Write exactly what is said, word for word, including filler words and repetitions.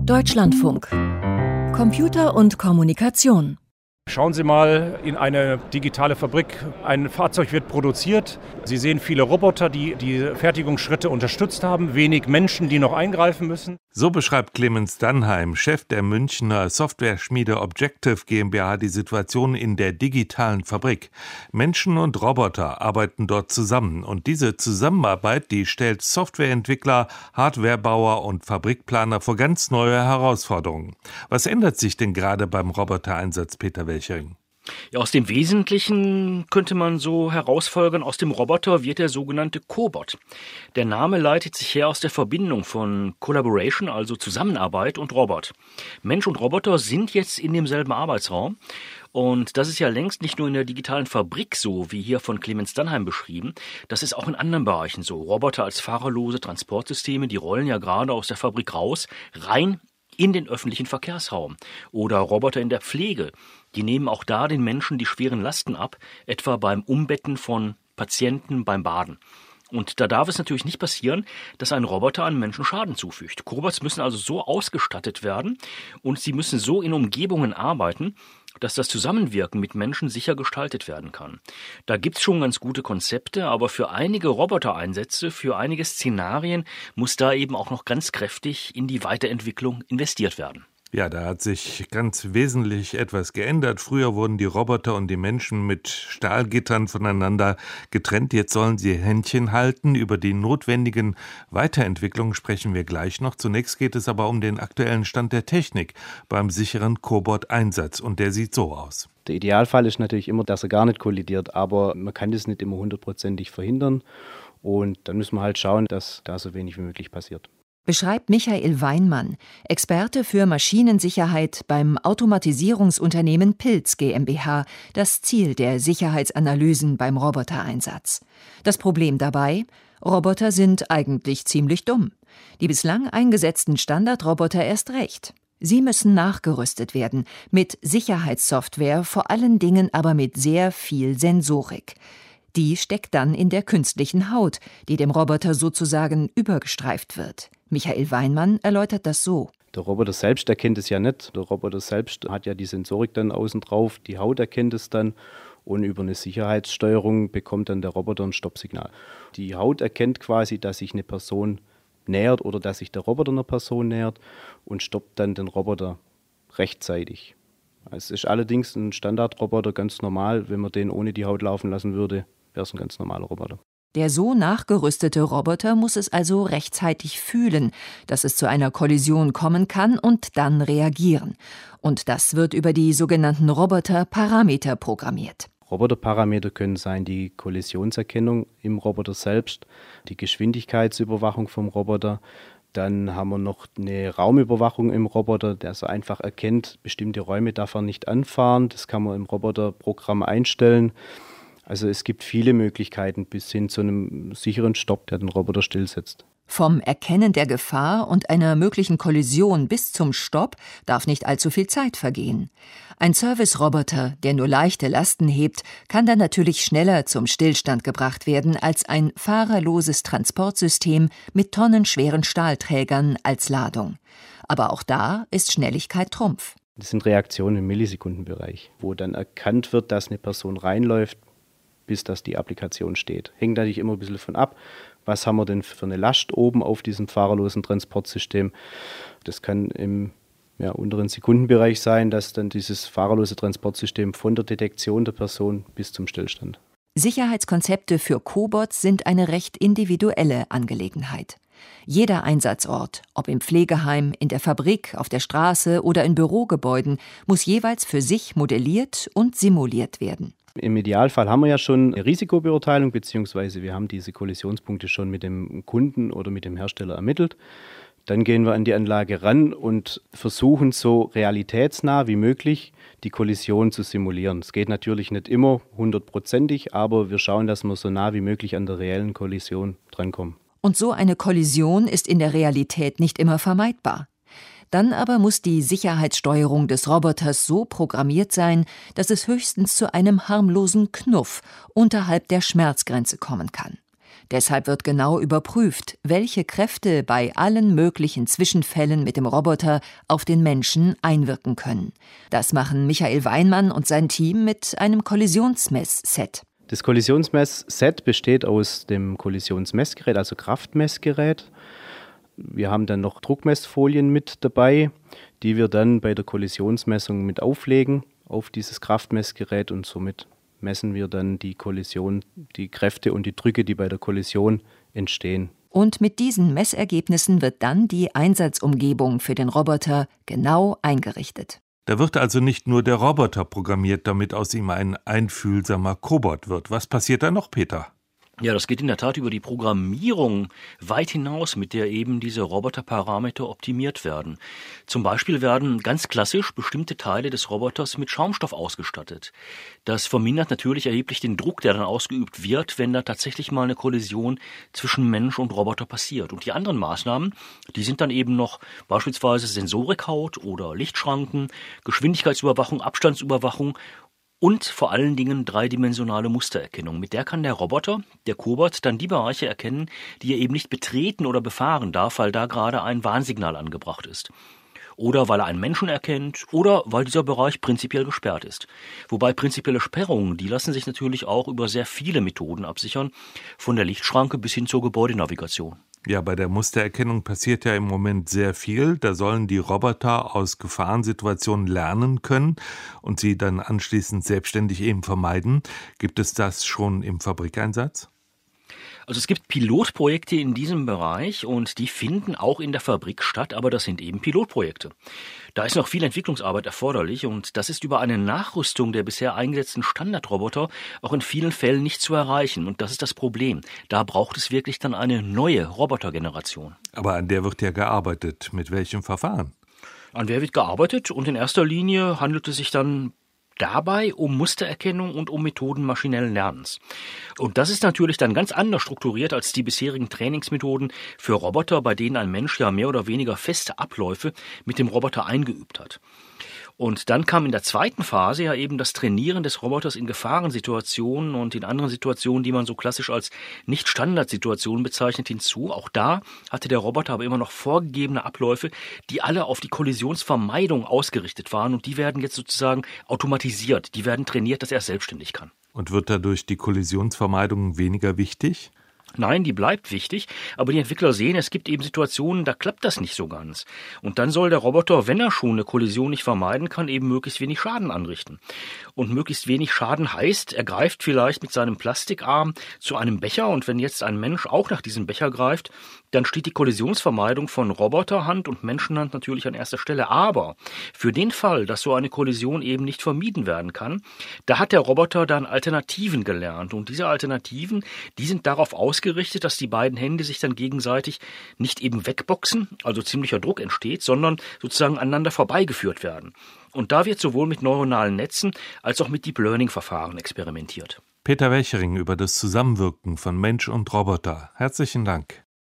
Deutschlandfunk. Computer und Kommunikation. Schauen Sie mal in eine digitale Fabrik. Ein Fahrzeug wird produziert. Sie sehen viele Roboter, die die Fertigungsschritte unterstützt haben, wenig Menschen, die noch eingreifen müssen. So beschreibt Clemens Dannheim, Chef der Münchner Softwareschmiede Objective GmbH, die Situation in der digitalen Fabrik. Menschen und Roboter arbeiten dort zusammen. Und diese Zusammenarbeit, die stellt Softwareentwickler, Hardwarebauer und Fabrikplaner vor ganz neue Herausforderungen. Was ändert sich denn gerade beim Robotereinsatz, Peter Welchering? Ja, aus dem Wesentlichen könnte man so herausfolgern, aus dem Roboter wird der sogenannte Cobot. Der Name leitet sich her aus der Verbindung von Collaboration, also Zusammenarbeit, und Robot. Mensch und Roboter sind jetzt in demselben Arbeitsraum. Und das ist ja längst nicht nur in der digitalen Fabrik so, wie hier von Clemens Dannheim beschrieben. Das ist auch in anderen Bereichen so. Roboter als fahrerlose Transportsysteme, die rollen ja gerade aus der Fabrik raus, rein in den öffentlichen Verkehrsraum. Oder Roboter in der Pflege. Die nehmen auch da den Menschen die schweren Lasten ab, etwa beim Umbetten von Patienten beim Baden. Und da darf es natürlich nicht passieren, dass ein Roboter einem Menschen Schaden zufügt. Cobots müssen also so ausgestattet werden und sie müssen so in Umgebungen arbeiten, dass das Zusammenwirken mit Menschen sicher gestaltet werden kann. Da gibt's schon ganz gute Konzepte, aber für einige Robotereinsätze, für einige Szenarien muss da eben auch noch ganz kräftig in die Weiterentwicklung investiert werden. Ja, da hat sich ganz wesentlich etwas geändert. Früher wurden die Roboter und die Menschen mit Stahlgittern voneinander getrennt. Jetzt sollen sie Händchen halten. Über die notwendigen Weiterentwicklungen sprechen wir gleich noch. Zunächst geht es aber um den aktuellen Stand der Technik beim sicheren Cobot-Einsatz. Und der sieht so aus. Der Idealfall ist natürlich immer, dass er gar nicht kollidiert. Aber man kann das nicht immer hundertprozentig verhindern. Und dann müssen wir halt schauen, dass da so wenig wie möglich passiert. Beschreibt Michael Weinmann, Experte für Maschinensicherheit beim Automatisierungsunternehmen Pilz GmbH, das Ziel der Sicherheitsanalysen beim Robotereinsatz. Das Problem dabei? Roboter sind eigentlich ziemlich dumm. Die bislang eingesetzten Standardroboter erst recht. Sie müssen nachgerüstet werden, mit Sicherheitssoftware, vor allen Dingen aber mit sehr viel Sensorik. Die steckt dann in der künstlichen Haut, die dem Roboter sozusagen übergestreift wird. Michael Weinmann erläutert das so. Der Roboter selbst erkennt es ja nicht. Der Roboter selbst hat ja die Sensorik dann außen drauf, die Haut erkennt es dann und über eine Sicherheitssteuerung bekommt dann der Roboter ein Stoppsignal. Die Haut erkennt quasi, dass sich eine Person nähert oder dass sich der Roboter einer Person nähert und stoppt dann den Roboter rechtzeitig. Es ist allerdings ein Standardroboter, ganz normal. Wenn man den ohne die Haut laufen lassen würde, wäre es ein ganz normaler Roboter. Der so nachgerüstete Roboter muss es also rechtzeitig fühlen, dass es zu einer Kollision kommen kann und dann reagieren. Und das wird über die sogenannten Roboter-Parameter programmiert. Roboterparameter können sein die Kollisionserkennung im Roboter selbst, die Geschwindigkeitsüberwachung vom Roboter. Dann haben wir noch eine Raumüberwachung im Roboter, der so einfach erkennt, bestimmte Räume darf er nicht anfahren. Das kann man im Roboterprogramm einstellen. Also es gibt viele Möglichkeiten bis hin zu einem sicheren Stopp, der den Roboter stillsetzt. Vom Erkennen der Gefahr und einer möglichen Kollision bis zum Stopp darf nicht allzu viel Zeit vergehen. Ein Service-Roboter, der nur leichte Lasten hebt, kann dann natürlich schneller zum Stillstand gebracht werden als ein fahrerloses Transportsystem mit tonnenschweren Stahlträgern als Ladung. Aber auch da ist Schnelligkeit Trumpf. Das sind Reaktionen im Millisekundenbereich, wo dann erkannt wird, dass eine Person reinläuft, bis dass die Applikation steht. Hängt natürlich immer ein bisschen davon ab, was haben wir denn für eine Last oben auf diesem fahrerlosen Transportsystem. Das kann im ja, unteren Sekundenbereich sein, dass dann dieses fahrerlose Transportsystem von der Detektion der Person bis zum Stillstand. Sicherheitskonzepte für Cobots sind eine recht individuelle Angelegenheit. Jeder Einsatzort, ob im Pflegeheim, in der Fabrik, auf der Straße oder in Bürogebäuden, muss jeweils für sich modelliert und simuliert werden. Im Idealfall haben wir ja schon eine Risikobeurteilung, beziehungsweise wir haben diese Kollisionspunkte schon mit dem Kunden oder mit dem Hersteller ermittelt. Dann gehen wir an die Anlage ran und versuchen so realitätsnah wie möglich die Kollision zu simulieren. Es geht natürlich nicht immer hundertprozentig, aber wir schauen, dass wir so nah wie möglich an der reellen Kollision drankommen. Und so eine Kollision ist in der Realität nicht immer vermeidbar. Dann aber muss die Sicherheitssteuerung des Roboters so programmiert sein, dass es höchstens zu einem harmlosen Knuff unterhalb der Schmerzgrenze kommen kann. Deshalb wird genau überprüft, welche Kräfte bei allen möglichen Zwischenfällen mit dem Roboter auf den Menschen einwirken können. Das machen Michael Weinmann und sein Team mit einem Kollisionsmessset. Das Kollisionsmessset besteht aus dem Kollisionsmessgerät, also Kraftmessgerät. Wir haben dann noch Druckmessfolien mit dabei, die wir dann bei der Kollisionsmessung mit auflegen auf dieses Kraftmessgerät, und somit messen wir dann die Kollision, die Kräfte und die Drücke, die bei der Kollision entstehen. Und mit diesen Messergebnissen wird dann die Einsatzumgebung für den Roboter genau eingerichtet. Da wird also nicht nur der Roboter programmiert, damit aus ihm ein einfühlsamer Cobot wird. Was passiert da noch, Peter? Ja, das geht in der Tat über die Programmierung weit hinaus, mit der eben diese Roboterparameter optimiert werden. Zum Beispiel werden ganz klassisch bestimmte Teile des Roboters mit Schaumstoff ausgestattet. Das vermindert natürlich erheblich den Druck, der dann ausgeübt wird, wenn da tatsächlich mal eine Kollision zwischen Mensch und Roboter passiert. Und die anderen Maßnahmen, die sind dann eben noch beispielsweise Sensorikhaut oder Lichtschranken, Geschwindigkeitsüberwachung, Abstandsüberwachung und vor allen Dingen dreidimensionale Mustererkennung. Mit der kann der Roboter, der Cobot, dann die Bereiche erkennen, die er eben nicht betreten oder befahren darf, weil da gerade ein Warnsignal angebracht ist. Oder weil er einen Menschen erkennt oder weil dieser Bereich prinzipiell gesperrt ist. Wobei prinzipielle Sperrungen, die lassen sich natürlich auch über sehr viele Methoden absichern, von der Lichtschranke bis hin zur Gebäudenavigation. Ja, bei der Mustererkennung passiert ja im Moment sehr viel. Da sollen die Roboter aus Gefahrensituationen lernen können und sie dann anschließend selbstständig eben vermeiden. Gibt es das schon im Fabrikeinsatz? Also es gibt Pilotprojekte in diesem Bereich und die finden auch in der Fabrik statt, aber das sind eben Pilotprojekte. Da ist noch viel Entwicklungsarbeit erforderlich und das ist über eine Nachrüstung der bisher eingesetzten Standardroboter auch in vielen Fällen nicht zu erreichen. Und das ist das Problem. Da braucht es wirklich dann eine neue Robotergeneration. Aber an der wird ja gearbeitet. Mit welchem Verfahren? An der wird gearbeitet und in erster Linie handelt es sich dann dabei um Mustererkennung und um Methoden maschinellen Lernens. Und das ist natürlich dann ganz anders strukturiert als die bisherigen Trainingsmethoden für Roboter, bei denen ein Mensch ja mehr oder weniger feste Abläufe mit dem Roboter eingeübt hat. Und dann kam in der zweiten Phase ja eben das Trainieren des Roboters in Gefahrensituationen und in anderen Situationen, die man so klassisch als Nicht-Standard-Situationen bezeichnet, hinzu. Auch da hatte der Roboter aber immer noch vorgegebene Abläufe, die alle auf die Kollisionsvermeidung ausgerichtet waren und die werden jetzt sozusagen automatisiert, die werden trainiert, dass er es selbstständig kann. Und wird dadurch die Kollisionsvermeidung weniger wichtig? Nein, die bleibt wichtig, aber die Entwickler sehen, es gibt eben Situationen, da klappt das nicht so ganz. Und dann soll der Roboter, wenn er schon eine Kollision nicht vermeiden kann, eben möglichst wenig Schaden anrichten. Und möglichst wenig Schaden heißt, er greift vielleicht mit seinem Plastikarm zu einem Becher und wenn jetzt ein Mensch auch nach diesem Becher greift, dann steht die Kollisionsvermeidung von Roboterhand und Menschenhand natürlich an erster Stelle. Aber für den Fall, dass so eine Kollision eben nicht vermieden werden kann, da hat der Roboter dann Alternativen gelernt. Und diese Alternativen, die sind darauf ausgerichtet, dass die beiden Hände sich dann gegenseitig nicht eben wegboxen, also ziemlicher Druck entsteht, sondern sozusagen aneinander vorbeigeführt werden. Und da wird sowohl mit neuronalen Netzen als auch mit Deep Learning-Verfahren experimentiert. Peter Welchering über das Zusammenwirken von Mensch und Roboter. Herzlichen Dank.